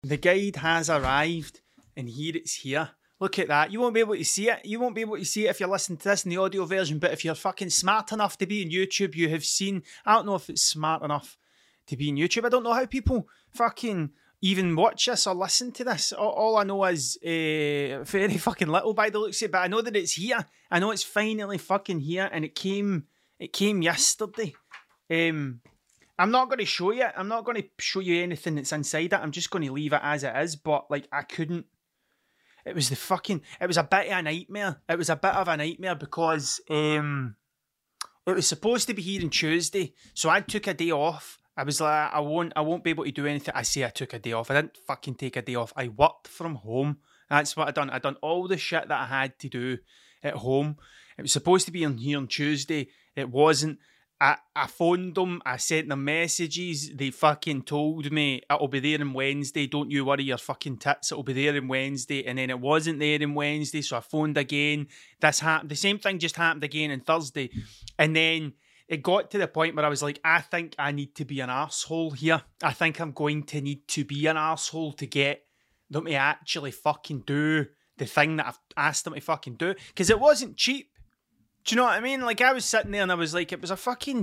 The guide has arrived, and here it's here. Look at that. You won't be able to see it. You won't be able to see it if you're listening to this in the audio version, but if you're fucking smart enough to be on YouTube, you have seen... I don't know if it's smart enough to be on YouTube. I don't know how people fucking even watch this or listen to this. All I know is very fucking little by the looks of it, but I know that it's here. I know it's finally fucking here, and it came yesterday. I'm not going to show you. I'm not going to show you anything that's inside it. I'm just going to leave it as it is. But like, I couldn't. It was a bit of a nightmare. It was a bit of a nightmare because it was supposed to be here on Tuesday, so I took a day off. I was like, I won't be able to do anything. I say I took a day off. I didn't fucking take a day off. I worked from home. That's what I done. I done all the shit that I had to do at home. It was supposed to be on here on Tuesday. It wasn't. I phoned them, I sent them messages, they fucking told me it'll be there on Wednesday, don't you worry your fucking tits, it'll be there on Wednesday, and then it wasn't there on Wednesday, so I phoned again. This happened, the same thing just happened again on Thursday, and then it got to the point where I was like, I think I need to be an arsehole here. I think I'm going to need to be an arsehole to get them to actually fucking do the thing that I've asked them to fucking do, because it wasn't cheap. Do you know what I mean? Like, I was sitting there and I was like, it was a fucking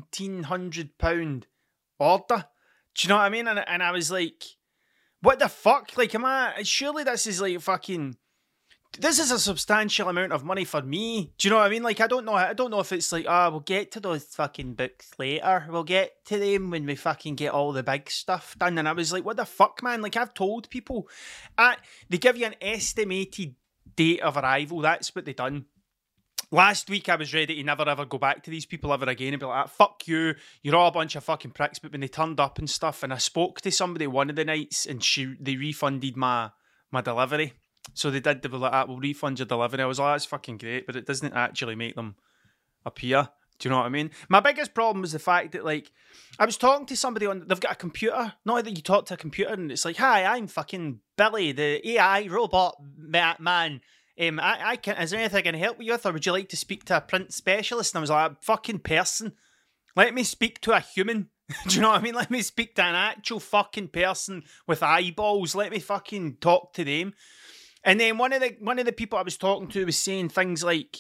£1,700 order. Do you know what I mean? And I was like, what the fuck? Like, surely this is like fucking, this is a substantial amount of money for me. Do you know what I mean? Like, I don't know if it's like, we'll get to those fucking books later. We'll get to them when we fucking get all the big stuff done. And I was like, what the fuck, man? Like, I've told people, they give you an estimated date of arrival. That's what they done. Last week, I was ready to never ever go back to these people ever again and be like, fuck you, you're all a bunch of fucking pricks. But when they turned up and stuff, and I spoke to somebody one of the nights, and they refunded my delivery. So they were like, we'll refund your delivery. I was like, that's fucking great, but it doesn't actually make them appear. Do you know what I mean? My biggest problem was the fact that, like, I was talking to somebody they've got a computer. Not that you talk to a computer and it's like, hi, I'm fucking Billy, the AI robot man. I can. Is there anything I can help you with, or would you like to speak to a print specialist? And I was like, fucking person, let me speak to a human. Do you know what I mean? Let me speak to an actual fucking person with eyeballs. Let me fucking talk to them. And then one of the people I was talking to was saying things like,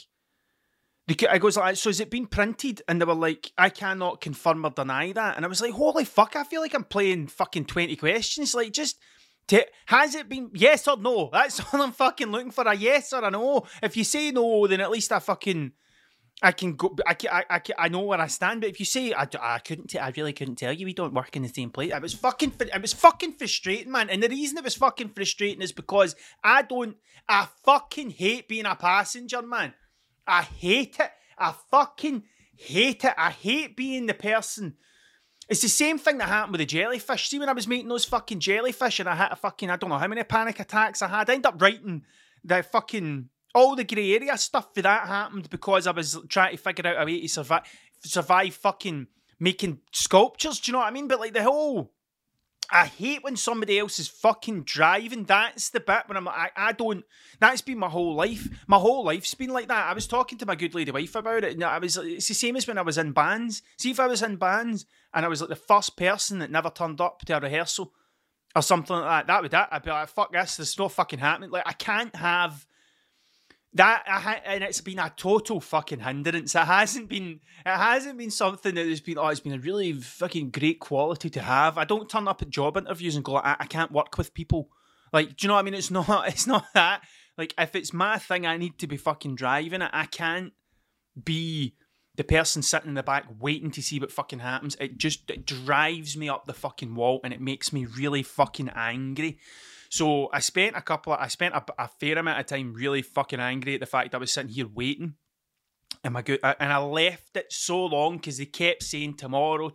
I goes like, so has it been printed? And they were like, I cannot confirm or deny that. And I was like, holy fuck, I feel like I'm playing fucking 20 questions. Like, just... has it been yes or no? That's all I'm fucking looking for, a yes or a no. If you say no, then at least I can go. I know where I stand. But if you say I really couldn't tell you. We don't work in the same place. It was fucking frustrating, man. And the reason it was fucking frustrating is because I fucking hate being a passenger, man. I hate it. I fucking hate it. I hate being the person. It's the same thing that happened with the jellyfish. See, when I was making those fucking jellyfish and I had I don't know how many panic attacks I had. I ended up writing the fucking, all the grey area stuff for that happened because I was trying to figure out a way to survive fucking making sculptures. Do you know what I mean? But like the whole, I hate when somebody else is fucking driving. That's the bit when I'm like, I don't, that's been my whole life. My whole life's been like that. I was talking to my good lady wife about it, and it's the same as when I was in bands. See, if I was in bands and I was like the first person that never turned up to a rehearsal or something like that, I'd be like, fuck this, there's no fucking happening. Like, I can't have that, and it's been a total fucking hindrance. It hasn't been something that has been, it's been a really fucking great quality to have. I don't turn up at job interviews and go, I can't work with people. Like, do you know what I mean? It's not that. Like, if it's my thing, I need to be fucking driving it. I can't be the person sitting in the back waiting to see what fucking happens. It drives me up the fucking wall, and it makes me really fucking angry. So I spent a fair amount of time really fucking angry at the fact I was sitting here waiting. And I left it so long because they kept saying tomorrow.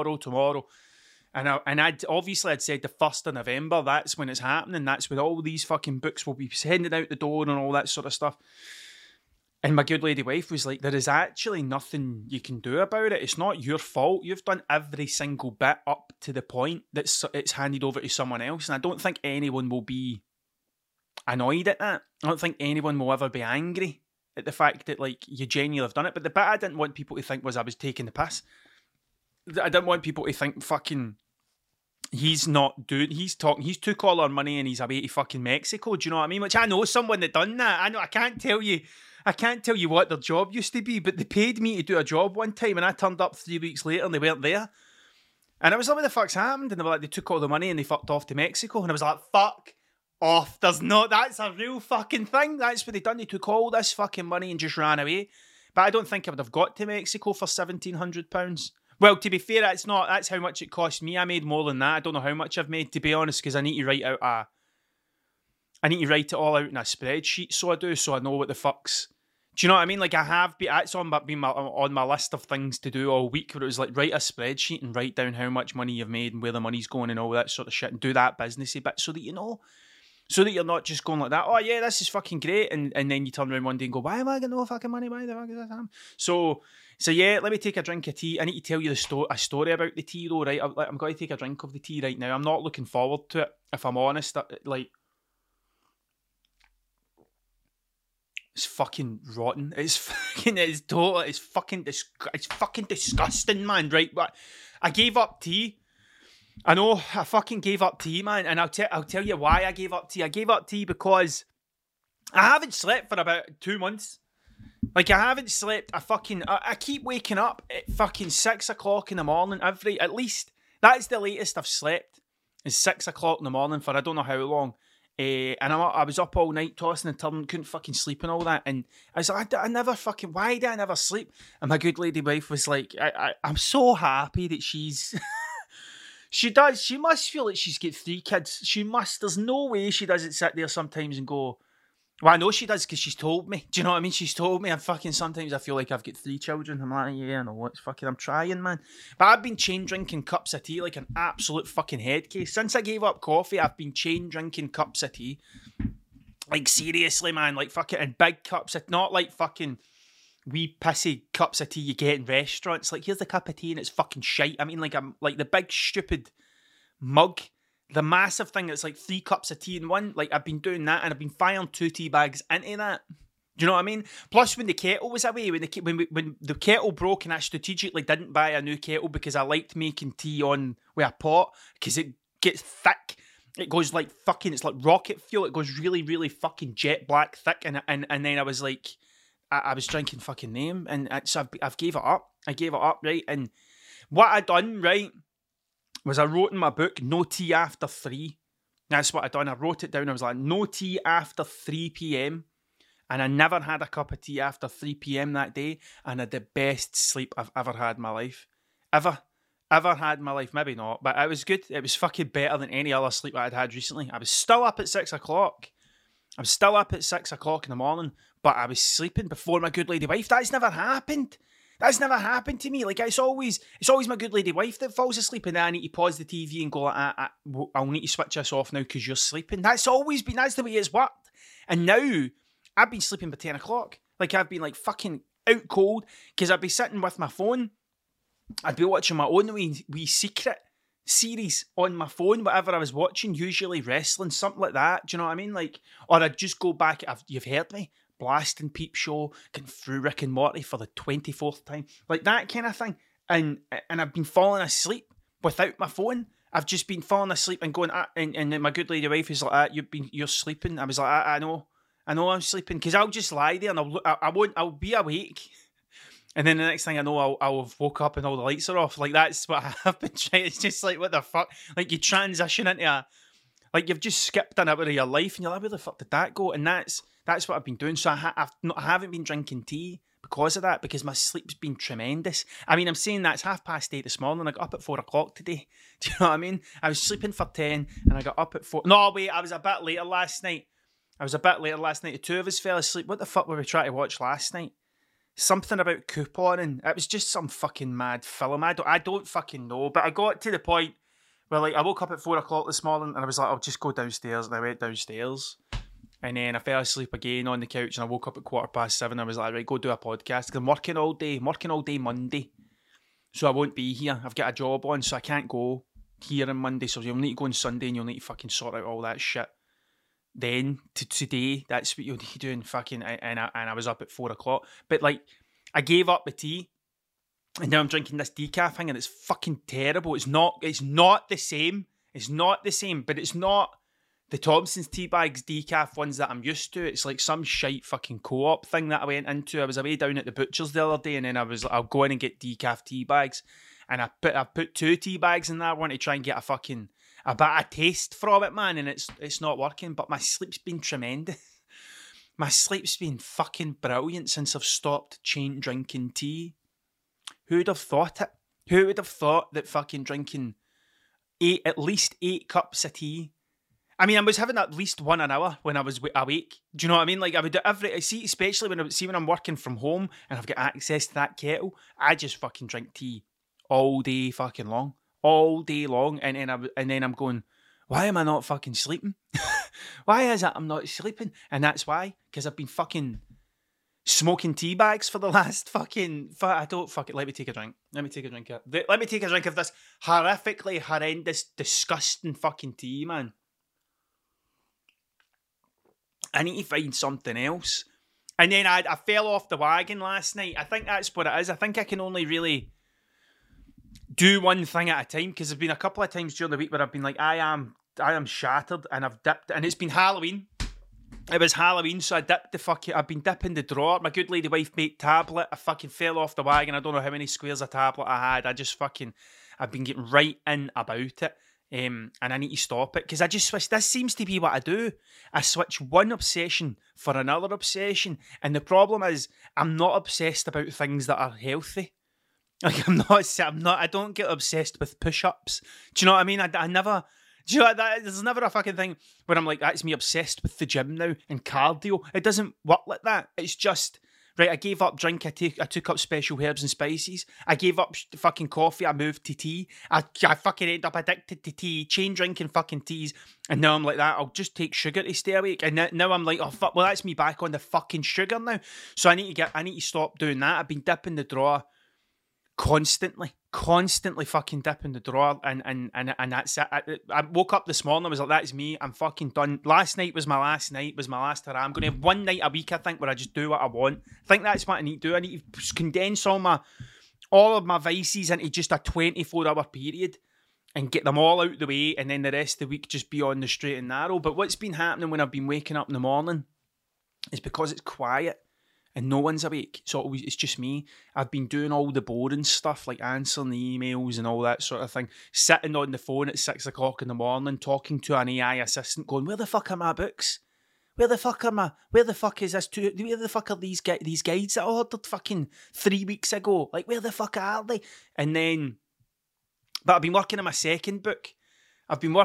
And I'd said the 1st of November, that's when it's happening. That's when all these fucking books will be sending out the door and all that sort of stuff. And my good lady wife was like, there is actually nothing you can do about it. It's not your fault. You've done every single bit up to the point that it's handed over to someone else. And I don't think anyone will be annoyed at that. I don't think anyone will ever be angry at the fact that, like, you genuinely have done it. But the bit I didn't want people to think was I was taking the piss. I didn't want people to think fucking he's not doing. He's talking. He's took all our money and he's away to fucking Mexico. Do you know what I mean? Which I know someone that done that. I know. I can't tell you. I can't tell you what their job used to be, but they paid me to do a job one time, and I turned up 3 weeks later and they weren't there. And I was like, "What the fuck's happened?" And they were like, "They took all the money and they fucked off to Mexico." And I was like, "Fuck off! There's not. That's a real fucking thing. That's what they done. They took all this fucking money and just ran away." But I don't think I would have got to Mexico for £1,700. Well, to be fair, that's not. That's how much it cost me. I made more than that. I don't know how much I've made, to be honest, because I need to write it all out in a spreadsheet. So I do, so I know what the fuck's. Do you know what I mean? Like I have been. It's on my list of things to do all week. Where it was like write a spreadsheet and write down how much money you've made and where the money's going and all that sort of shit, and do that businessy bit so that you know. So that you're not just going like that, oh yeah, this is fucking great, and then you turn around one day and go, why am I getting no fucking money? Why the fuck is this happening? So yeah, let me take a drink of tea. I need to tell you a story about the tea though, right? I'm going to take a drink of the tea right now. I'm not looking forward to it, if I'm honest. Like, it's fucking rotten. It's fucking disgusting, man. Right, but I gave up tea. I know, I fucking gave up tea, man, and I'll tell you why I gave up tea. I gave up tea because I haven't slept for about 2 months. Like, I haven't slept. I keep waking up at fucking 6 o'clock in the morning at least. That's the latest I've slept, is 6 o'clock in the morning for I don't know how long. And I was up all night tossing and turning, couldn't fucking sleep and all that. And I was like, why did I never sleep? And my good lady wife was like, I'm so happy that she's... She does. She must feel like she's got 3 kids. She must. There's no way she doesn't sit there sometimes and go, well, I know she does because she's told me. Do you know what I mean? She's told me. Sometimes I feel like I've got 3 children. I'm like, yeah, I know what's fucking, I'm trying, man. But I've been chain drinking cups of tea like an absolute fucking head case. Since I gave up coffee, I've been chain drinking cups of tea. Like, seriously, man. Like, fucking, and big cups of, not like fucking wee pissy cups of tea you get in restaurants. Like, here's the cup of tea and it's fucking shite. I mean, like, I'm like the big stupid mug, the massive thing that's like 3 cups of tea in one. Like, I've been doing that and I've been firing 2 tea bags into that. Do you know what I mean? Plus, when the kettle was away, when the kettle broke, and I strategically didn't buy a new kettle because I liked making tea on with a pot because it gets thick. It goes like fucking, it's like rocket fuel. It goes really, really fucking jet black thick. And then I was like, I was drinking fucking name, and so I've gave it up. I gave it up, right? And what I done, right, was I wrote in my book, no tea after 3. That's what I done. I wrote it down. I was like, no tea after 3 p.m. And I never had a cup of tea after 3 p.m. that day, and I had the best sleep I've ever had in my life. Ever had in my life. Maybe not, but it was good. It was fucking better than any other sleep I'd had recently. I was still up at 6 o'clock. I was still up at 6 o'clock in the morning, but I was sleeping before my good lady wife. That's never happened. That's never happened to me. Like, it's always my good lady wife that falls asleep, and then I need to pause the TV and go, I'll need to switch this off now because you're sleeping. That's the way it's worked. And now, I've been sleeping by 10 o'clock. Like, I've been like fucking out cold because I'd be sitting with my phone. I'd be watching my own wee secret series on my phone, whatever I was watching, usually wrestling, something like that. Do you know what I mean? Like, or I'd just go back, you've heard me, blasting Peep Show, getting through Rick and Morty for the 24th time, like that kind of thing. And I've been falling asleep without my phone. I've just been falling asleep and going, and then my good lady wife is like, you're sleeping. I was like, I know I'm sleeping, because I'll just lie there and I'll be awake. And then the next thing I know, I'll have woke up and all the lights are off. Like, that's what I've been trying. It's just like, what the fuck? Like, you transition into like, you've just skipped an hour of your life and you're like, where the fuck did that go? And that's what I've been doing. So I haven't been drinking tea because of that, because my sleep's been tremendous. I mean, I'm saying that's 8:30 this morning. I got up at 4 o'clock today. Do you know what I mean? I was sleeping for 10 and I got up at 4. No, wait, I was a bit later last night. The 2 of us fell asleep. What the fuck were we trying to watch last night? Something about couponing. It was just some fucking mad film. I don't fucking know. But I got to the point where, like, I woke up at 4 o'clock this morning and I was like, I'll just go downstairs. And I went downstairs. And then I fell asleep again on the couch and I woke up at 7:15. I was like, right, go do a podcast. 'Cause I'm working all day Monday. So I won't be here. I've got a job on, so I can't go here on Monday. So you'll need to go on Sunday and you'll need to fucking sort out all that shit. Then to today, that's what you'll be doing, fucking, and I was up at 4 o'clock. But, like, I gave up the tea, and now I'm drinking this decaf thing, and it's fucking terrible. It's not the same It's not the same, but it's not the Thompson's tea bags decaf ones that I'm used to. It's like some shite fucking co-op thing that I went into. I was away down at the butcher's the other day, and then I'll go in and get decaf tea bags, and I put 2 tea bags in there. I want to try and get a bit of taste from it, man, and it's not working. But my sleep's been tremendous. My sleep's been fucking brilliant since I've stopped drinking tea. Who'd have thought it? Who would have thought that fucking drinking at least 8 cups of tea? I mean, I was having at least 1 an hour when I was awake. Do you know what I mean? Like, I would do especially when I'm working from home and I've got access to that kettle, I just fucking drink tea all day fucking long. All day long. And then I'm going, why am I not fucking sleeping? Why is it I'm not sleeping? And that's why, because I've been fucking smoking tea bags for the last fucking... let me take a drink. Let me take a drink of this horrifically horrendous, disgusting fucking tea, man. I need to find something else. And then I fell off the wagon last night. I think that's what it is. I think I can only really do one thing at a time, because there's been a couple of times during the week where I've been like, I am shattered, and I've dipped, and it's been Halloween. It was Halloween, so I've been dipping the drawer. My good lady wife made tablet. I fucking fell off the wagon. I don't know how many squares of tablet I had. I've been getting right in about it. And I need to stop it, because I just switch. This seems to be what I do. I switch one obsession for another obsession, and the problem is I'm not obsessed about things that are healthy. Like I don't get obsessed with push-ups. Do you know what I mean? I never. Do you know that? There's never a fucking thing where I'm like, that's me obsessed with the gym now and cardio. It doesn't work like that. It's just, right, I gave up drink, I took up special herbs and spices. I gave up fucking coffee, I moved to tea. I fucking ended up addicted to tea, chain drinking fucking teas. And now I'm like that, I'll just take sugar to stay awake. And now I'm like, oh fuck, well that's me back on the fucking sugar now. So I need to stop doing that. I've been dipping the drawer constantly fucking dipping the drawer, and that's it. I woke up this morning, I was like, that is me, I'm fucking done. Last night was my last hurrah. I'm going to have one night a week, I think, where I just do what I want. I think that's what I need to do. I need to condense all of my vices into just a 24-hour period and get them all out the way, and then the rest of the week just be on the straight and narrow. But what's been happening when I've been waking up in the morning is, because it's quiet and no one's awake, so it's just me, I've been doing all the boring stuff, like answering the emails and all that sort of thing, sitting on the phone at 6 o'clock in the morning, talking to an AI assistant, going, where the fuck are my books? Where the fuck is this? Where the fuck are these guides that I ordered fucking 3 weeks ago? Like, where the fuck are they? And then, but I've been working on my second book. I've had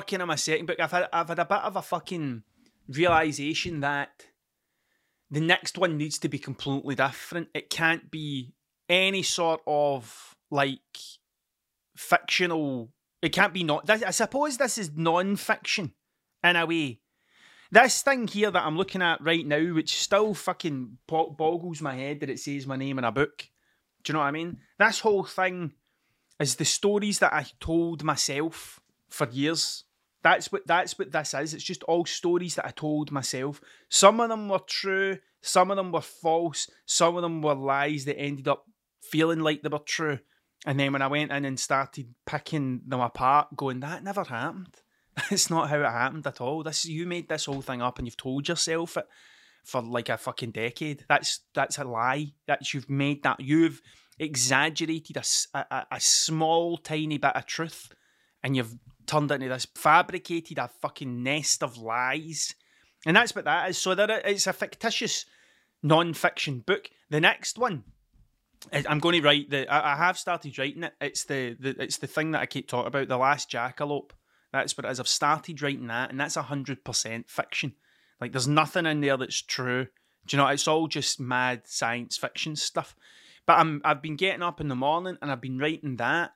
a bit of a fucking realisation that the next one needs to be completely different. It can't be any sort of, like, fictional... It can't be not... I suppose this is non-fiction, in a way. This thing here that I'm looking at right now, which still fucking boggles my head that it says my name in a book. Do you know what I mean? This whole thing is the stories that I told myself for years. That's what this is. It's just all stories that I told myself. Some of them were true, some of them were false, some of them were lies that ended up feeling like they were true. And then when I went in and started picking them apart, going, that never happened. That's not how it happened at all. You made this whole thing up and you've told yourself it for like a fucking decade. That's a lie. You've exaggerated a small tiny bit of truth, and you've turned into this, fabricated a fucking nest of lies. And that's what that is. So it's a fictitious non-fiction book. The next one, I'm going to write I have started writing it. It's the thing that I keep talking about, The Last Jackalope. That's what it is. I've started writing that, and that's 100% fiction. Like, there's nothing in there that's true. Do you know? It's all just mad science fiction stuff. But I've been getting up in the morning and I've been writing that,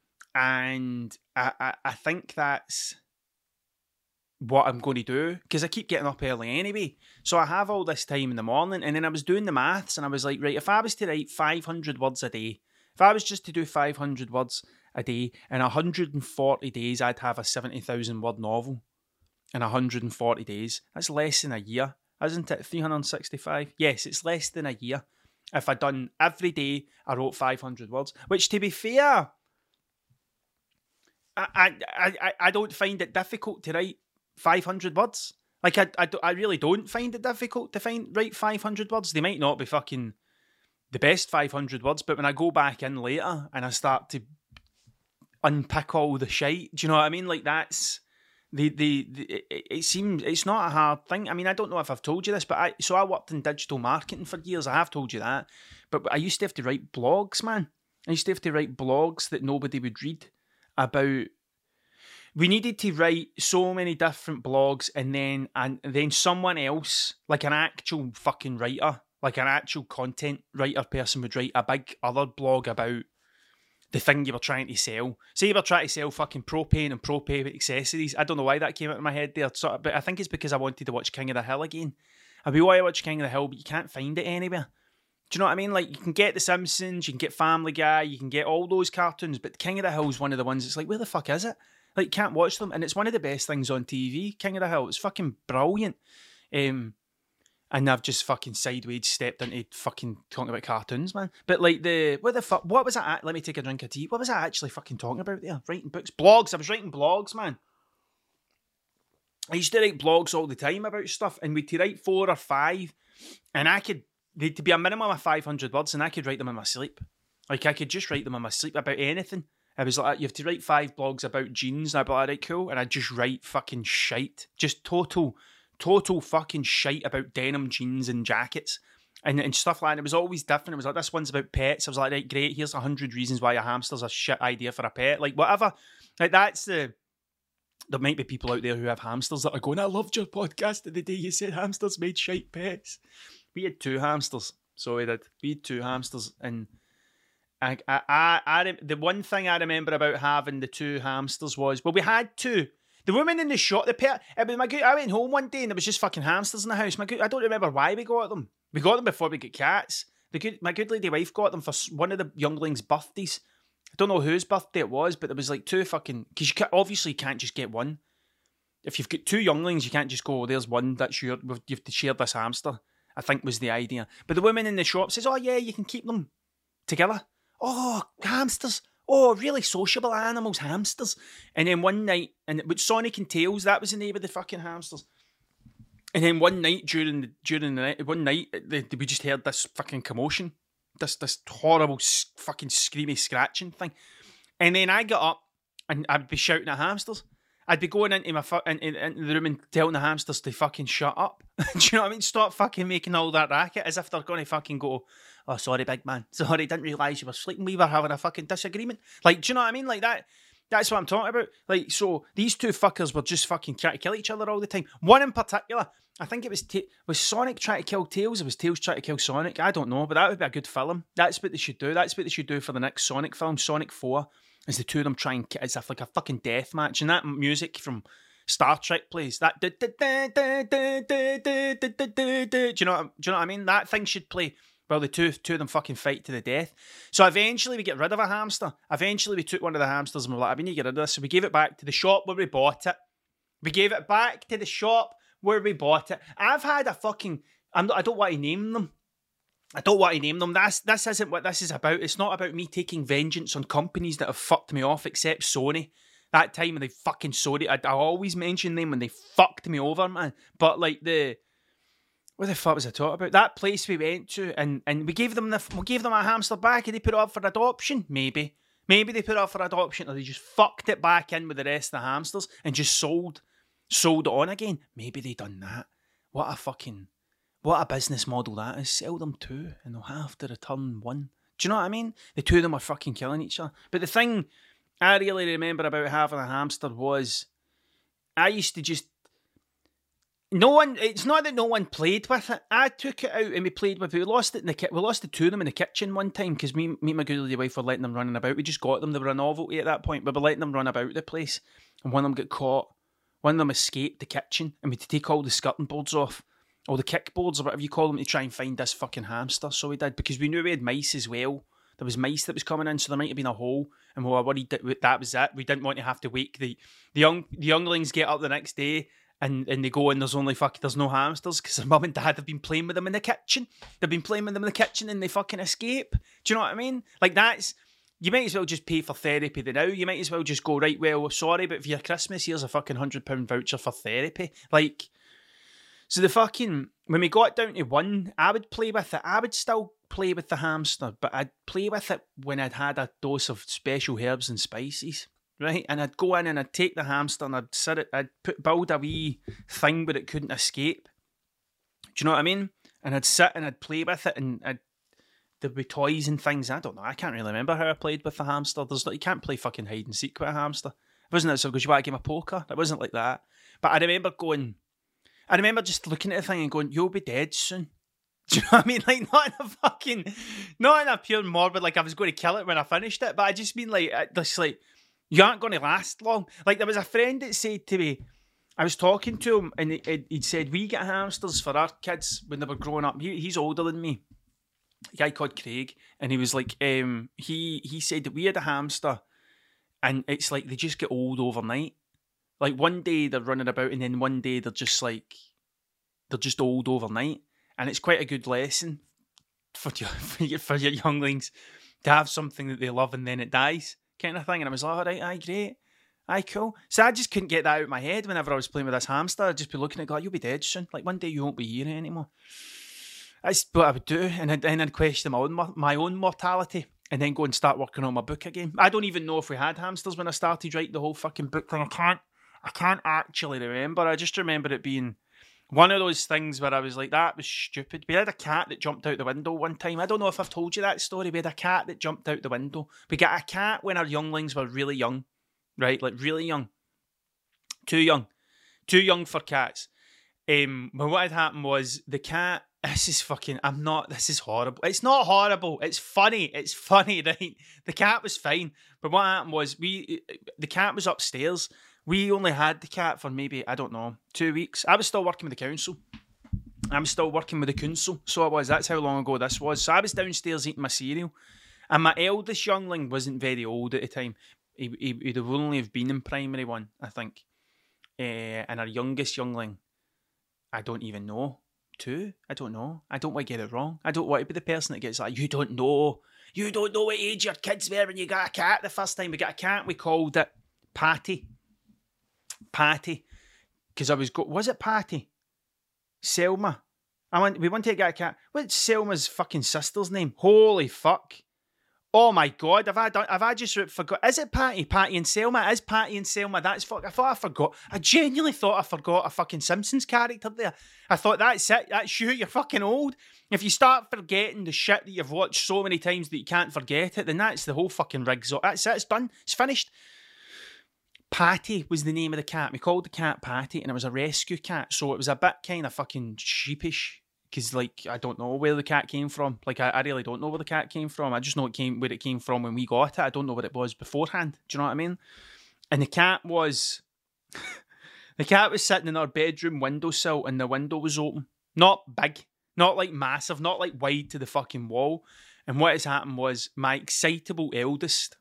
and I think that's what I'm going to do, because I keep getting up early anyway. So I have all this time in the morning, and then I was doing the maths, and I was like, right, if I was to write 500 words a day, if I was just to do 500 words a day, in 140 days, I'd have a 70,000 word novel. In 140 days. That's less than a year, isn't it? 365? Yes, it's less than a year. If I'd done every day, I wrote 500 words, which, to be fair, I don't find it difficult to write 500 words. Like, I really don't find it difficult to write 500 words. They might not be fucking the best 500 words, but when I go back in later and I start to unpick all the shite, do you know what I mean? Like, that's it seems it's not a hard thing. I mean, I don't know if I've told you this, but I worked in digital marketing for years. I have told you that, but I used to have to write blogs, man. I used to have to write blogs that nobody would read about. We needed to write so many different blogs, and then someone else, like an actual fucking writer, like an actual content writer person, would write a big other blog about the thing you were trying to sell. Say you were trying to sell fucking propane and propane accessories. I don't know why that came out of my head there, but I think it's because I wanted to watch King of the Hill again. We want to watch King of the Hill, but you can't find it anywhere. Do you know what I mean? Like, you can get The Simpsons, you can get Family Guy, you can get all those cartoons, but King of the Hill is one of the ones that's like, where the fuck is it? Like, can't watch them, and it's one of the best things on TV. King of the Hill, it's fucking brilliant. And I've just fucking sideways stepped into fucking talking about cartoons, man. But like what was that? Let me take a drink of tea. What was I actually fucking talking about there? Writing books, blogs. I was writing blogs, man. I used to write blogs all the time about stuff, and we'd to write 4 or 5, and they'd to be a minimum of 500 words, and I could write them in my sleep. Like, I could just write them in my sleep about anything. I was like, you have to write 5 blogs about jeans, and I'd be like, right, cool, and I'd just write fucking shite. Just total fucking shite about denim jeans and jackets and stuff like that. It was always different. It was like, this one's about pets. I was like, right, great, here's 100 reasons why a hamster's a shit idea for a pet. Like, whatever. Like, there might be people out there who have hamsters that are going, I loved your podcast the day you said hamsters made shite pets. We had 2 hamsters. So we had 2 hamsters, and the one thing I remember about having the 2 hamsters was, well, we had 2. The woman in the shop, I went home one day and there was just fucking hamsters in the house. I don't remember why we got them. We got them before we got cats. My good lady wife got them for one of the younglings' birthdays. I don't know whose birthday it was, but there was like 2 fucking... Because you can't just get one. If you've got 2 younglings, you can't just go, there's one, that's yours. You have to share this hamster, I think was the idea. But the woman in the shop says, oh yeah, you can keep them together. Oh, hamsters. Oh, really sociable animals, hamsters. And then one night, with Sonic and Tails, that was the name of the fucking hamsters. And then one night during the night, we just heard this fucking commotion, this horrible fucking screamy scratching thing. And then I got up and I'd be shouting at hamsters. I'd be going into into the room and telling the hamsters to fucking shut up. Do you know what I mean? Stop fucking making all that racket, as if they're going to fucking go, oh, sorry, big man. Sorry, didn't realise you were sleeping. We were having a fucking disagreement. Like, do you know what I mean? Like that. That's what I'm talking about. Like, so these 2 fuckers were just fucking trying to kill each other all the time. One in particular, I think it was Sonic trying to kill Tails, or was Tails trying to kill Sonic? I don't know, but that would be a good film. That's what they should do. That's what they should do for the next Sonic film, Sonic 4. Is the 2 of them trying, it's like a fucking death match, and that music from Star Trek plays. That do you know what I mean? That thing should play while the two of them fucking fight to the death. So eventually we get rid of a hamster. Eventually we took one of the hamsters and we're like, we need to get rid of this. So we gave it back to the shop where we bought it. I've had a fucking... I don't want to name them. This isn't what this is about. It's not about me taking vengeance on companies that have fucked me off, except Sony. That time when they fucking Sony, I always mention them when they fucked me over, man. But like what the fuck was I talking about? That place we went to, and we gave them a hamster back, and they put it up for adoption. Maybe they put it up for adoption, or they just fucked it back in with the rest of the hamsters and just sold it on again. Maybe they done that. What a business model that is. Sell them 2 and they'll have to return 1. Do you know what I mean? The 2 of them are fucking killing each other. But the thing I really remember about having a hamster was I used to just... It's not that no one played with it. I took it out and we played with it. We lost the 2 of them in the kitchen one time because me and my good lady wife were letting them running about. We just got them. They were a novelty at that point. We were letting them run about the place. And one of them got caught. One of them escaped the kitchen and we had to take all the skirting boards off. Or the kickboards or whatever you call them to try and find this fucking hamster. So we did, because we knew we had mice as well. There was mice that was coming in, so there might have been a hole, and we were worried that was it. We didn't want to have to wake the younglings get up the next day and they go and there's no hamsters because their mum and dad have been playing with them in the kitchen. They've been playing with them in the kitchen and they fucking escape. Do you know what I mean? Like you might as well just pay for therapy now. You might as well just go, right, well, sorry, but for your Christmas, here's a fucking £100 voucher for therapy. Like, so the fucking, when we got down to 1, I would play with it. I would still play with the hamster, but I'd play with it when I'd had a dose of special herbs and spices, right? And I'd go in and I'd take the hamster and I'd build a wee thing where it couldn't escape. Do you know what I mean? And I'd sit and I'd play with it, and there'd be toys and things. I don't know. I can't really remember how I played with the hamster. You can't play fucking hide and seek with a hamster. It wasn't that so because you want a game of poker. It wasn't like that. But I remember just looking at the thing and going, "You'll be dead soon." Do you know what I mean? Like, not in a pure morbid, like I was going to kill it when I finished it, but I just mean like, you aren't going to last long. Like, there was a friend that said to me, I was talking to him, and he'd said, we get hamsters for our kids when they were growing up. He's older than me, a guy called Craig, and he was like, he said that we had a hamster, and it's like they just get old overnight. Like, one day they're running about, and then one day they're just old overnight. And it's quite a good lesson for your younglings to have something that they love and then it dies, kind of thing. And I was like, all right, aye, great. Aye, cool. So I just couldn't get that out of my head whenever I was playing with this hamster. I'd just be looking at it, going, you'll be dead soon. Like, one day you won't be here anymore. That's what I would do. And then I'd question my own mortality, and then go and start working on my book again. I don't even know if we had hamsters when I started writing the whole fucking book thing. I can't actually remember. I just remember it being one of those things where I was like, that was stupid. We had a cat that jumped out the window one time. I don't know if I've told you that story. We had a cat that jumped out the window. We got a cat when our younglings were really young, right? Like, really young. Too young for cats. But what had happened was the cat, this is horrible. It's not horrible. It's funny, right? The cat was fine. But what happened was the cat was upstairs. We only had the cat for maybe, I don't know, 2 weeks. I was still working with the council. So I was. That's how long ago this was. So I was downstairs eating my cereal. And my eldest youngling wasn't very old at the time. He'd have only have been in primary 1, I think. And our youngest youngling, I don't even know. 2? I don't know. I don't want to get it wrong. I don't want to be the person that gets like, you don't know what age your kids were when you got a cat the first time we got a cat. We called it Patty. Because was it Patty? Selma. We wanted to get a cat. What's Selma's fucking sister's name? Holy fuck. Oh my god, have I just forgot? Is it Patty? Patty and Selma? It is Patty and Selma. That's fuck. I thought I forgot. I genuinely thought I forgot a fucking Simpsons character there. I thought, that's it. That's you. You're fucking old. If you start forgetting the shit that you've watched so many times that you can't forget it, then that's the whole fucking rig. That's it. It's done. It's finished. Patty was the name of the cat. We called the cat Patty, and it was a rescue cat. So it was a bit kind of fucking sheepish. Because, like, I don't know where the cat came from. Like, I really don't know where the cat came from. I just know where it came from when we got it. I don't know what it was beforehand. Do you know what I mean? And the cat was sitting in our bedroom windowsill, and the window was open. Not big. Not, like, massive. Not, like, wide to the fucking wall. And what has happened was my excitable eldest,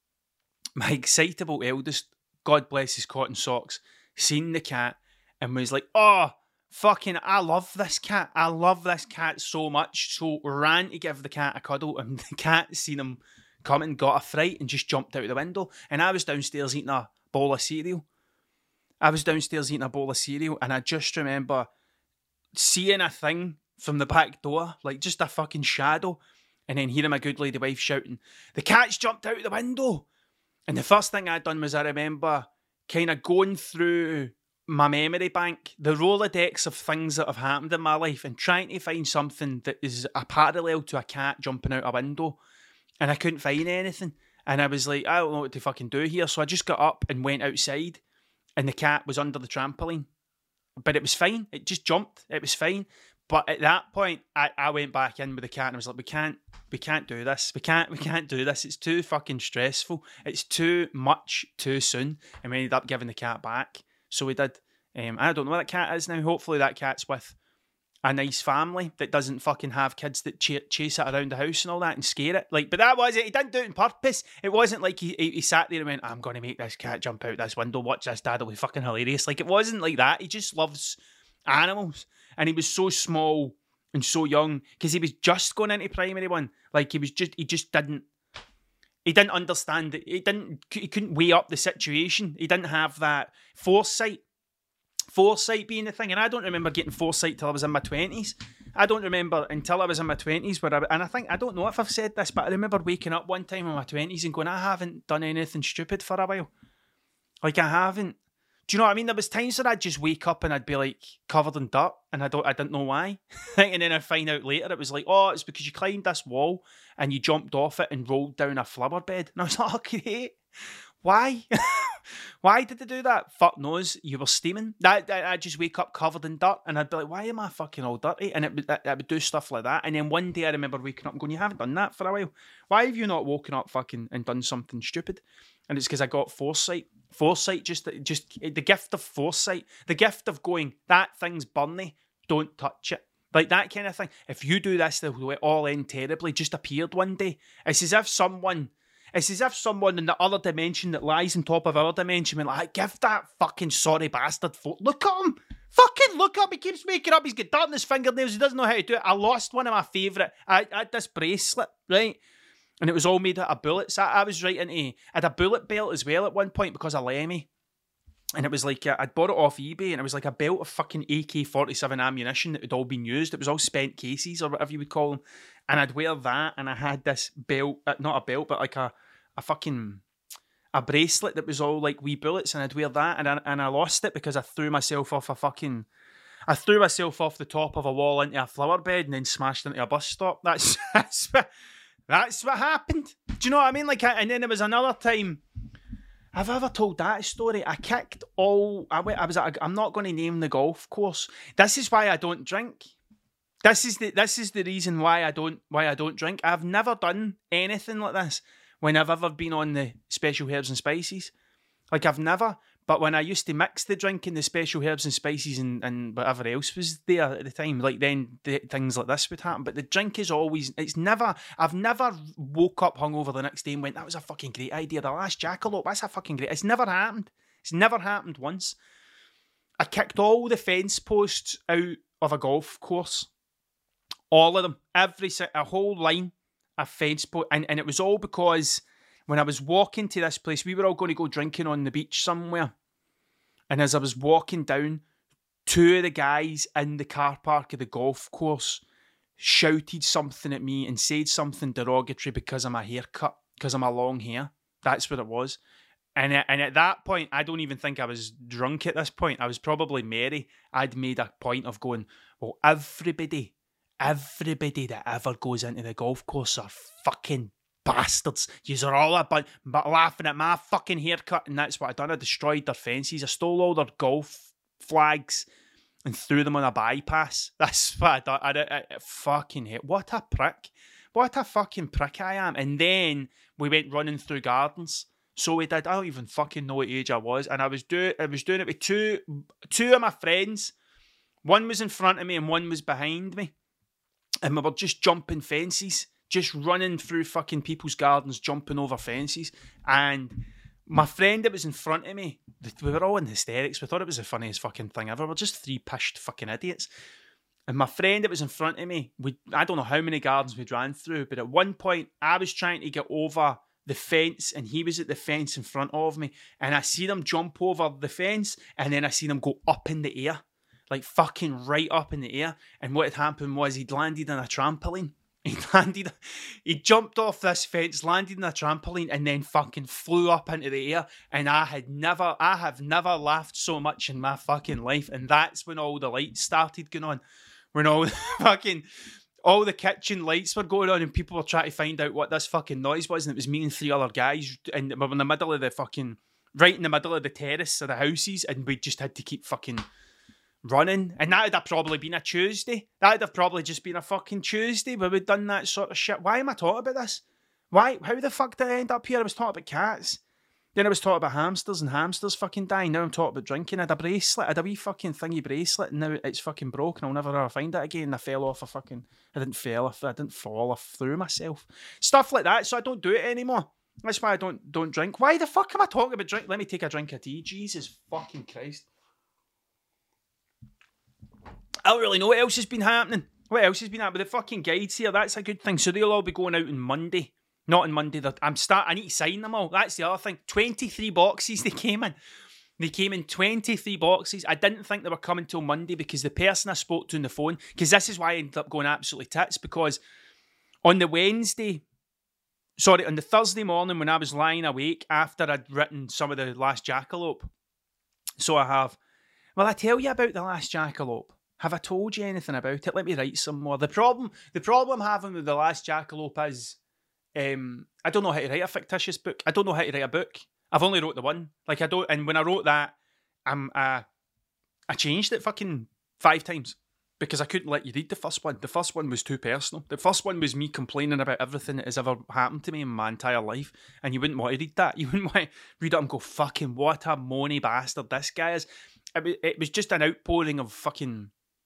God bless his cotton socks, seen the cat and was like, oh, fucking, I love this cat. I love this cat so much. So ran to give the cat a cuddle, and the cat seen him come and got a fright and just jumped out the window. And I was downstairs eating a bowl of cereal. And I just remember seeing a thing from the back door, like just a fucking shadow, and then hearing my good lady wife shouting, the cat's jumped out the window. And the first thing I'd done was I remember kind of going through my memory bank, the Rolodex of things that have happened in my life, and trying to find something that is a parallel to a cat jumping out a window. And I couldn't find anything. And I was like, I don't know what to fucking do here. So I just got up and went outside, and the cat was under the trampoline. But it was fine. It just jumped. It was fine. But at that point, I went back in with the cat and I was like, we can't do this. We can't do this. It's too fucking stressful. It's too much too soon. And we ended up giving the cat back. So we did. I don't know where that cat is now. Hopefully that cat's with a nice family that doesn't fucking have kids that chase it around the house and all that and scare it. Like, but that was it. He didn't do it on purpose. It wasn't like he sat there and went, I'm going to make this cat jump out this window. Watch this, Dad. It'll be fucking hilarious. Like, it wasn't like that. He just loves animals. And he was so small and so young because he was just going into primary 1. Like, he just didn't. He didn't understand it. He couldn't weigh up the situation. He didn't have that foresight. Foresight being the thing. And I don't remember getting foresight till I was in my 20s. I don't remember until I was in my 20s I don't know if I've said this, but I remember waking up one time in my 20s and going, I haven't done anything stupid for a while. Like, I haven't. Do you know what I mean? There was times that I'd just wake up and I'd be like covered in dirt and I didn't know why. And then I'd find out later it was like, oh, it's because you climbed this wall and you jumped off it and rolled down a flower bed. And I was like, oh, great. Why? Why did they do that? Fuck knows. You were steaming. I'd just wake up covered in dirt and I'd be like, why am I fucking all dirty? And it would do stuff like that. And then one day I remember waking up and going, you haven't done that for a while. Why have you not woken up fucking and done something stupid? And it's because I got foresight. Foresight, just the gift of foresight. The gift of going, that thing's burny, don't touch it. Like that kind of thing. If you do this, they'll all end terribly. Just appeared one day. It's as if someone in the other dimension that lies on top of our dimension went like, give that fucking sorry bastard look at him. Fucking look up. He keeps making up. He's got dirt in his fingernails. He doesn't know how to do it. I lost one of my favourite. I had this bracelet, right? And it was all made out of bullets. I was right into... I had a bullet belt as well at one point because of Lemmy. And it was like... I'd bought it off eBay and it was like a belt of fucking AK-47 ammunition that had all been used. It was all spent cases or whatever you would call them. And I'd wear that and I had this belt... Not a belt, but like a fucking... A bracelet that was all like wee bullets and I'd wear that and I lost it because I threw myself off I threw myself off the top of a wall into a flower bed and then smashed into a bus stop. That's what happened. Do you know what I mean? Like, and then there was another time. Have I ever told that story? I kicked all. I'm not going to name the golf course. This is why I don't drink. This is the reason why I don't drink. I've never done anything like this when I've ever been on the special herbs and spices. Like I've never. But when I used to mix the drink and the special herbs and spices and whatever else was there at the time, like then things like this would happen. But the drink is always, I've never woke up hungover the next day and went, that was a fucking great idea. The last jackalope, that's a fucking great. It's never happened. It's never happened once. I kicked all the fence posts out of a golf course. All of them. A whole line of fence posts. And it was all because when I was walking to this place, we were all going to go drinking on the beach somewhere. And as I was walking down, two of the guys in the car park of the golf course shouted something at me and said something derogatory because of my haircut, because of my long hair. That's what it was. And at that point, I don't even think I was drunk at this point. I was probably merry. I'd made a point of going, well, everybody that ever goes into the golf course are fucking bastards. You're all about laughing at my fucking haircut, and that's what I done. I destroyed their fences. I stole all their golf flags and threw them on a bypass. That's what I done. I fucking hate. What a prick. What a fucking prick I am. And then we went running through gardens. So we did. I don't even fucking know what age I was, and I was doing it with two of my friends. One was in front of me and one was behind me, and we were just jumping fences. Just running through fucking people's gardens, jumping over fences. And my friend that was in front of me, we were all in hysterics. We thought it was the funniest fucking thing ever. We're just three pished fucking idiots. And my friend that was in front of me, I don't know how many gardens we'd ran through, but at one point I was trying to get over the fence and he was at the fence in front of me. And I seen him jump over the fence and then I seen him go up in the air. Like fucking right up in the air. And what had happened was he'd landed on a trampoline. He jumped off this fence, landed in a trampoline, and then fucking flew up into the air. And I have never laughed so much in my fucking life. And that's when all the lights started going on. When all the kitchen lights were going on and people were trying to find out what this fucking noise was. And it was me and three other guys. And we were in the middle of right in the middle of the terrace of the houses. And we just had to keep fucking running. And that would have probably been a Tuesday. That would have probably just been a fucking Tuesday where we'd done that sort of shit. Why am I talking about this? Why? How the fuck did I end up here? I was talking about cats. Then I was talking about hamsters and hamsters fucking dying. Now I'm talking about drinking. I had a bracelet. I had a wee fucking thingy bracelet and now it's fucking broken. I'll never ever find it again. I fell off I didn't fall. I threw myself. Stuff like that. So I don't do it anymore. That's why I don't drink. Why the fuck am I talking about drink? Let me take a drink of tea. Jesus fucking Christ. I don't really know what else has been happening. What else has been happening? With the fucking guides here, that's a good thing. So they'll all be going out on Monday. Not on Monday. I need to sign them all. That's the other thing. 23 boxes they came in. They came in 23 boxes. I didn't think they were coming till Monday because the person I spoke to on the phone, because this is why I ended up going absolutely tits, because on the Thursday morning when I was lying awake after I'd written some of the Last Jackalope. So I have, well, I tell you about the Last Jackalope. Have I told you anything about it? Let me write some more. The problem I'm having with the Last Jackalope is, I don't know how to write a fictitious book. I don't know how to write a book. I've only wrote the one. And when I wrote that, I changed it fucking 5 times because I couldn't let you read the first one. The first one was too personal. The first one was me complaining about everything that has ever happened to me in my entire life, and you wouldn't want to read that. You wouldn't want to read it and go, fucking what a moany bastard this guy is. It was just an outpouring of fucking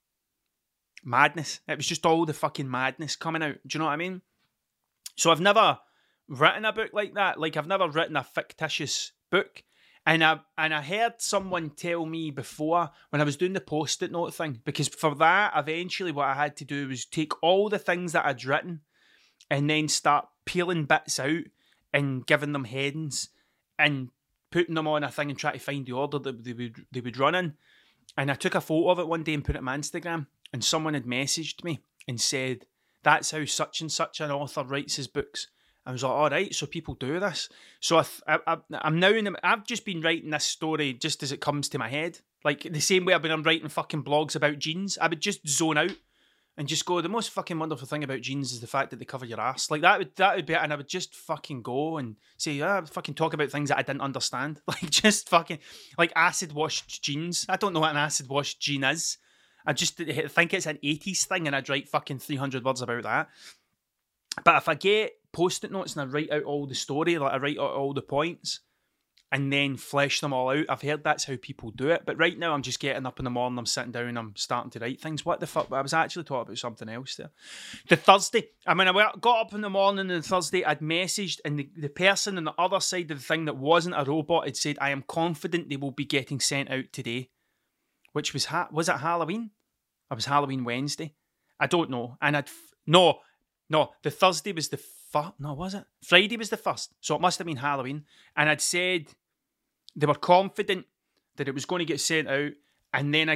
madness. It was just all the fucking madness coming out. Do you know what I mean? So I've never written a book like that. Like, I've never written a fictitious book. And I heard someone tell me before when I was doing the post-it note thing, because for that, eventually what I had to do was take all the things that I'd written and then start peeling bits out and giving them headings and putting them on a thing and try to find the order that they would run in. And I took a photo of it one day and put it on my Instagram, and someone had messaged me and said, that's how such and such an author writes his books. I was like, all right, so people do this. So I'm now I've just been writing this story just as it comes to my head. Like, the same way I'm writing fucking blogs about jeans. I would just zone out and just go, the most fucking wonderful thing about jeans is the fact that they cover your ass. Like, that would be it. And I would just fucking go and say, fucking talk about things that I didn't understand. Like, just fucking, like acid-washed jeans. I don't know what an acid-washed jean is. I just think it's an 80s thing, and I'd write fucking 300 words about that. But if I get post-it notes and I write out all the story, like I write out all the points and then flesh them all out, I've heard that's how people do it. But right now I'm just getting up in the morning, I'm sitting down, I'm starting to write things. What the fuck? I was actually talking about something else there. The Thursday, I got up in the morning on Thursday, I'd messaged, and the person on the other side of the thing that wasn't a robot had said, I am confident they will be getting sent out today. Which was it Halloween? It was Halloween Wednesday. I don't know. And No, the Thursday was the no, was it? Friday was the 1st, so it must have been Halloween. And I'd said they were confident that it was going to get sent out, and then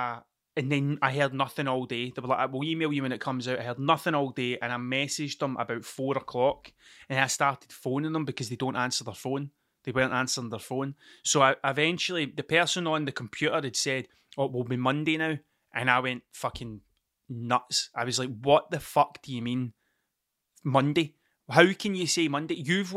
I heard nothing all day. They were like, we'll email you when it comes out. I heard nothing all day, and I messaged them about 4 o'clock, and I started phoning them because they don't answer their phone. They weren't answering their phone. So eventually, the person on the computer had said, oh, it will be Monday now. And I went fucking nuts. I was like, what the fuck do you mean Monday? How can you say Monday? You've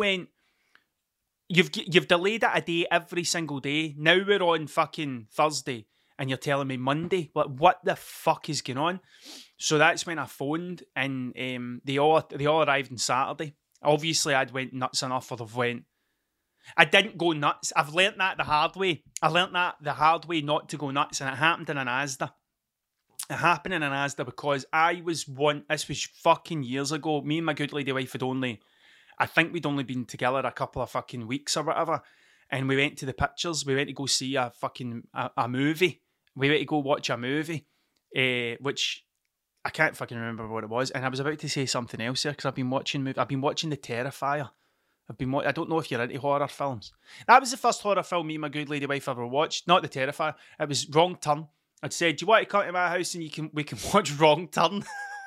delayed it a day every single day. Now we're on fucking Thursday and you're telling me Monday? Like, what the fuck is going on? So that's when I phoned, and they all arrived on Saturday. Obviously, I'd went nuts enough, I didn't go nuts. I've learnt that the hard way. I learnt that the hard way not to go nuts, and it happened in an Asda. It happened in an Asda because this was fucking years ago. Me and my good lady wife I think we'd only been together a couple of fucking weeks or whatever. And we went to the pictures. We went to go see a movie. We went to go watch a movie, which I can't fucking remember what it was. And I was about to say something else here because I've been watching The Terrifier. I don't know if you're into horror films. That was the first horror film me and my good lady wife ever watched. Not The Terrifier. It was Wrong Turn. I'd said, do you want to come to my house and we can watch Wrong Turn?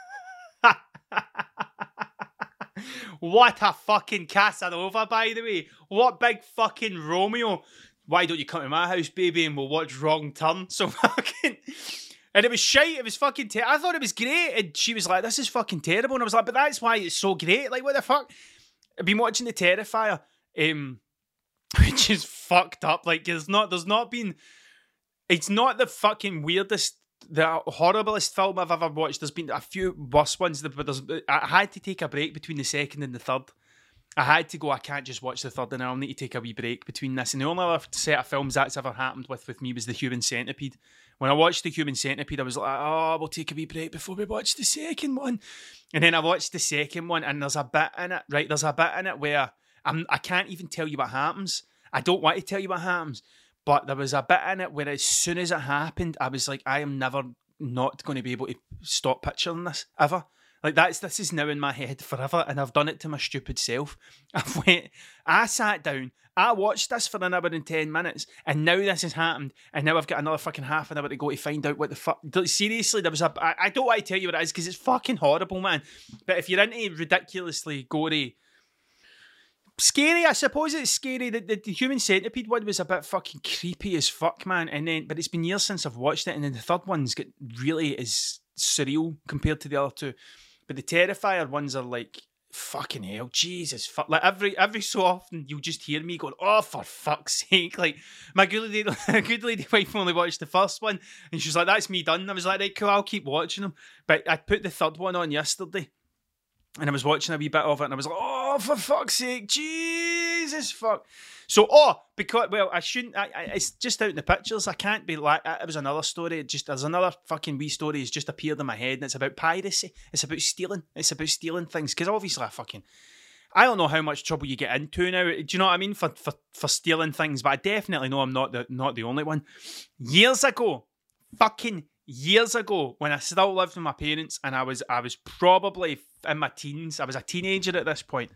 What a fucking Casanova, by the way. What big fucking Romeo. Why don't you come to my house, baby, and we'll watch Wrong Turn? So fucking... And it was shite. It was fucking I thought it was great. And she was like, this is fucking terrible. And I was like, but that's why it's so great. Like, what the fuck? I've been watching The Terrifier, which is fucked up. Like, it's not the fucking weirdest, the horriblest film I've ever watched. There's been a few worse ones, but I had to take a break between the second and the third. I had to go, I can't just watch the third, and I'll need to take a wee break between this. And the only other set of films that's ever happened with me was The Human Centipede. When I watched The Human Centipede, I was like, oh, we'll take a wee break before we watch the second one. And then I watched the second one, and there's a bit in it, right? There's a bit in it where I can't even tell you what happens. I don't want to tell you what happens. But there was a bit in it where as soon as it happened, I was like, I am never not going to be able to stop picturing this, ever. Like this is now in my head forever, and I've done it to my stupid self. I sat down, I watched this for an hour and 10 minutes, and now this has happened, and now I've got another fucking half an hour to go to find out what the fuck. Seriously, there was I don't want to tell you what it is because it's fucking horrible, man. But if you're into ridiculously gory, scary, I suppose it's scary. The Human Centipede one was a bit fucking creepy as fuck, man. But it's been years since I've watched it, and then the third one's got really is surreal compared to the other two. But the Terrifier ones are like, fucking hell, Jesus fuck. Like every so often you'll just hear me going, oh, for fuck's sake. Like my good lady wife only watched the first one, and she's like, that's me done. I was like, right, cool, I'll keep watching them. But I put the third one on yesterday, and I was watching a wee bit of it, and I was like, oh, for fuck's sake, Jesus fuck. So, because, well, I shouldn't, it's just out in the pictures, I can't be like, it was another story, there's another fucking wee story that's just appeared in my head, and it's about piracy, it's about stealing things, because obviously I don't know how much trouble you get into now, do you know what I mean, for stealing things, but I definitely know I'm not the only one. Years ago, when I still lived with my parents, and I was probably in my teens, I was a teenager at this point,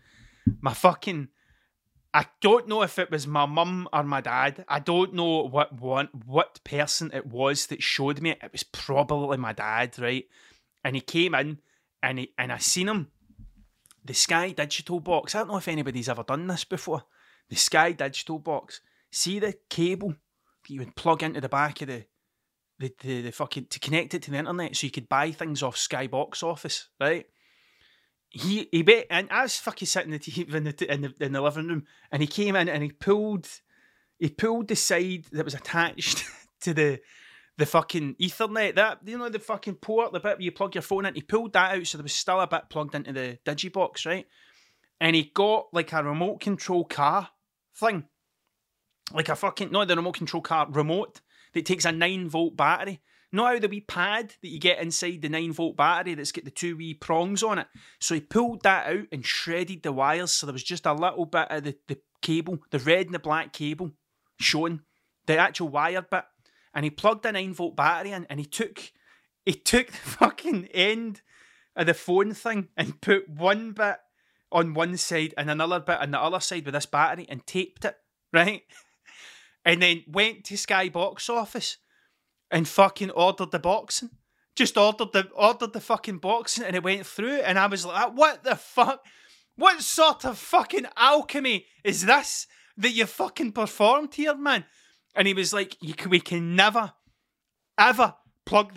I don't know if it was my mum or my dad. I don't know what person it was that showed me it. It was probably my dad, right? And he came in, and I seen him. The Sky Digital box. I don't know if anybody's ever done this before. The Sky Digital box. See the cable that you would plug into the back of the fucking, to connect it to the internet so you could buy things off Sky Box Office, right? He and I was fucking sitting in the living room, and he came in and he pulled the side that was attached to the fucking Ethernet, that, you know, the fucking port, the bit where you plug your phone in. He pulled that out, so there was still a bit plugged into the digibox, right? And he got like a remote control car thing, like a fucking, not the remote control car remote that takes a 9-volt battery. Not how the wee pad that you get inside the 9-volt battery that's got the two wee prongs on it. So he pulled that out and shredded the wires, so there was just a little bit of the cable, the red and the black cable showing, the actual wire bit. And he plugged a 9-volt battery in, and he took the fucking end of the phone thing and put one bit on one side and another bit on the other side with this battery and taped it, right? And then went to Sky Box Office and fucking ordered the boxing. Just ordered the fucking boxing, and it went through, and I was like, what the fuck? What sort of fucking alchemy is this that you fucking performed here, man? And he was like, we can never, ever plug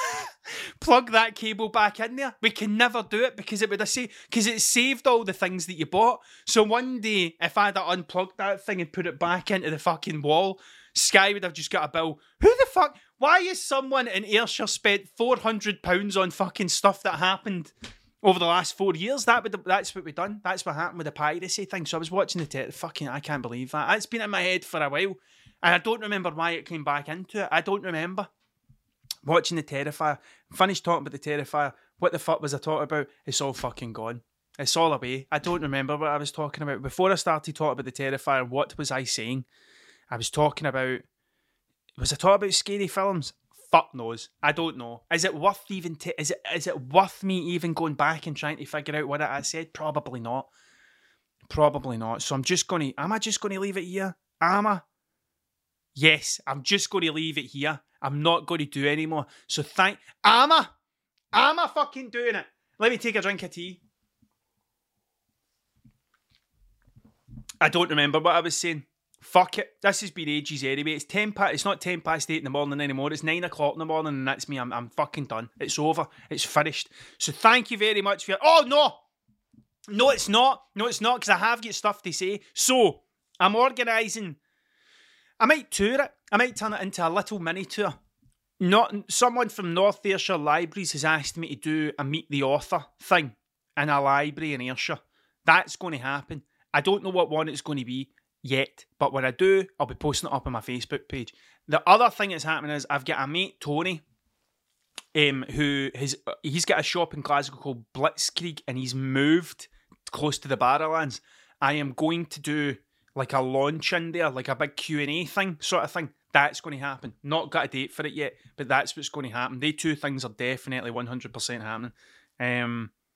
that cable back in there. We can never do it because it saved all the things that you bought. So one day, if I'd have unplugged that thing and put it back into the fucking wall, Sky would have just got a bill. Who the fuck? Why is someone in Ayrshire spent £400 on fucking stuff that happened over the last 4 years? That's what we've done. That's what happened with the piracy thing. So I was watching fucking, I can't believe that. It's been in my head for a while, and I don't remember why it came back into it. I don't remember. Watching the Terrifier, finished talking about the Terrifier. What the fuck was I talking about? It's all fucking gone. It's all away. I don't remember what I was talking about. Before I started talking about the Terrifier, what was I saying? I was talking about... Was I talking about scary films? Fuck knows. I don't know. Is it worth even... Is it worth me even going back and trying to figure out what I said? Probably not. Probably not. So I'm just going to... Am I just going to leave it here? Am I? Yes, I'm just going to leave it here. I'm not going to do any more. So Am I fucking doing it? Let me take a drink of tea. I don't remember what I was saying. Fuck it. This has been ages anyway. It's not 10 past 8 in the morning anymore. It's 9 o'clock in the morning, and that's me. I'm fucking done. It's over. It's finished. So thank you very much for your... Oh, no! No, it's not. No, it's not, because I have got stuff to say. So, I'm organising... I might tour it. I might turn it into a little mini tour. Someone from North Ayrshire Libraries has asked me to do a Meet the Author thing in a library in Ayrshire. That's going to happen. I don't know what one it's going to be yet, but when I do, I'll be posting it up on my Facebook page. The other thing that's happening is I've got a mate, Tony, he's got a shop in Glasgow called Blitzkrieg, and he's moved close to the Barrowlands. I am going to do like a launch in there, like a big Q&A thing, sort of thing. That's going to happen. Not got a date for it yet, but that's what's going to happen. They two things are definitely 100% happening.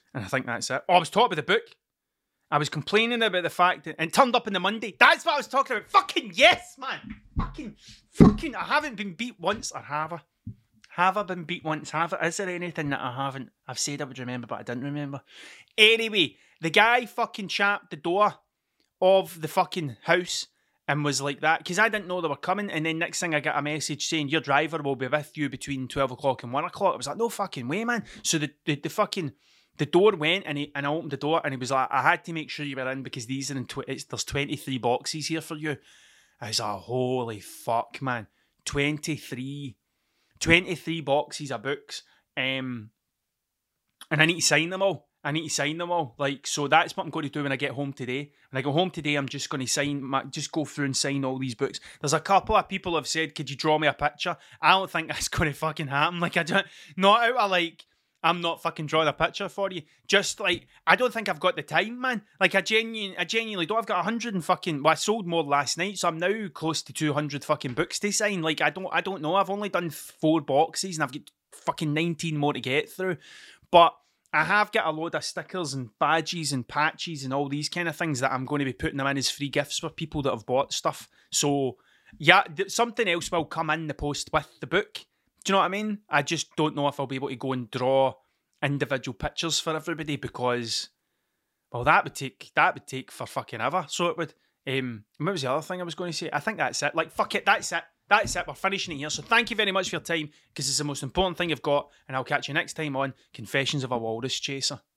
And I think that's it. Oh, I was talking about the book. I was complaining about the fact that, and it turned up in the Monday. That's what I was talking about. Fucking yes, man. Fucking, I haven't been beat once, or have I? Have I been beat once? Is there anything that I haven't? I've said I would remember, but I didn't remember. Anyway, the guy fucking chapped the door of the fucking house and was like that, because I didn't know they were coming, and then next thing I got a message saying, your driver will be with you between 12 o'clock and 1 o'clock. I was like, no fucking way, man. So the door went, and I opened the door, and he was like, I had to make sure you were in because these are there's 23 boxes here for you. I was like, holy fuck, man. 23 boxes of books. And I need to sign them all. Like, so that's what I'm going to do when I get home today. When I go home today, I'm just going to just go through and sign all these books. There's a couple of people have said, could you draw me a picture? I don't think that's going to fucking happen. Like, not out of like, I'm not fucking drawing a picture for you. Just like, I don't think I've got the time, man. Like, I genuinely don't. I've got 100 and fucking, well, I sold more last night, so I'm now close to 200 fucking books to sign. Like, I don't know. I've only done 4 boxes and I've got fucking 19 more to get through. But I have got a load of stickers and badges and patches and all these kind of things that I'm going to be putting them in as free gifts for people that have bought stuff. So, yeah, something else will come in the post with the book. Do you know what I mean? I just don't know if I'll be able to go and draw individual pictures for everybody because, well, that would take for fucking ever. So it would. What was the other thing I was going to say? I think that's it. Like, fuck it, that's it. We're finishing it here. So thank you very much for your time because it's the most important thing you've got, and I'll catch you next time on Confessions of a Walrus Chaser.